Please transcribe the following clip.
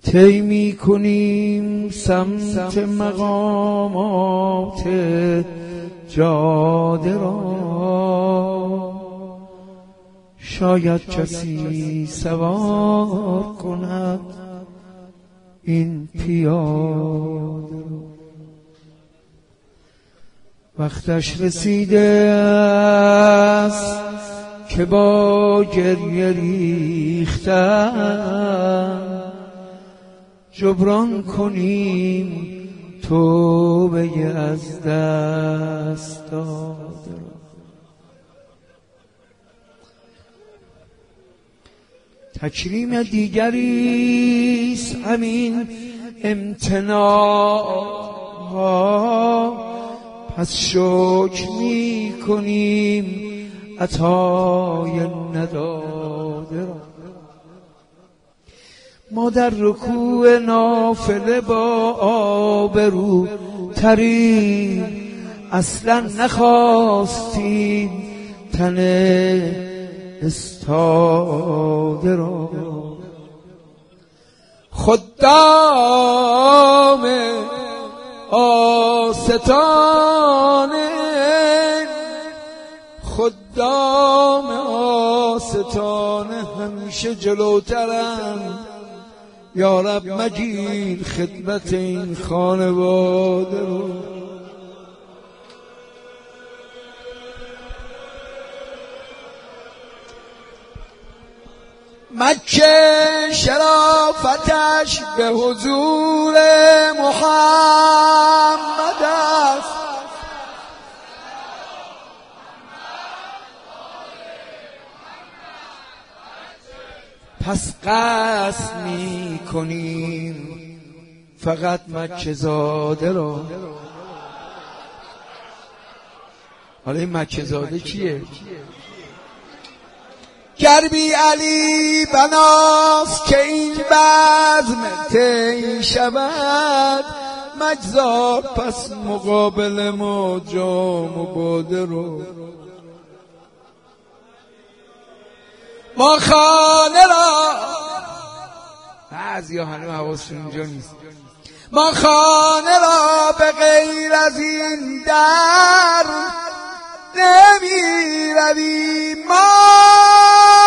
طی می کنیم سمت مقامات جاده را، شاید کسی سوار کند این پیاده را. وقتش رسیده است که با گریه ریختن جبران کنیم توبه از دست داده را. تکریم دیگریست همین امتناع، پس شکر می کنیم عطای نداده را. ما در رکوع نافله با آبرو ترین اصلا نخواستیم تن استاده را. خدام آستانه، خدام آستانه همیشه جلوترند، یا رب مگیر خدمت این خانواده رو. مکه شرافتش به حضور محمد است، پس قصد می کنیم فقط مکه زاده را. حالا این مکه زاده کیه؟ گربی علی بناست که این بزم طی شود مجزا، پس مقابل ما جام و باده رو. ما خانه را، بعضی ها هنوز حواسشون اینجا نیست، ما خانه را به غیر از این در نمی رویم. ما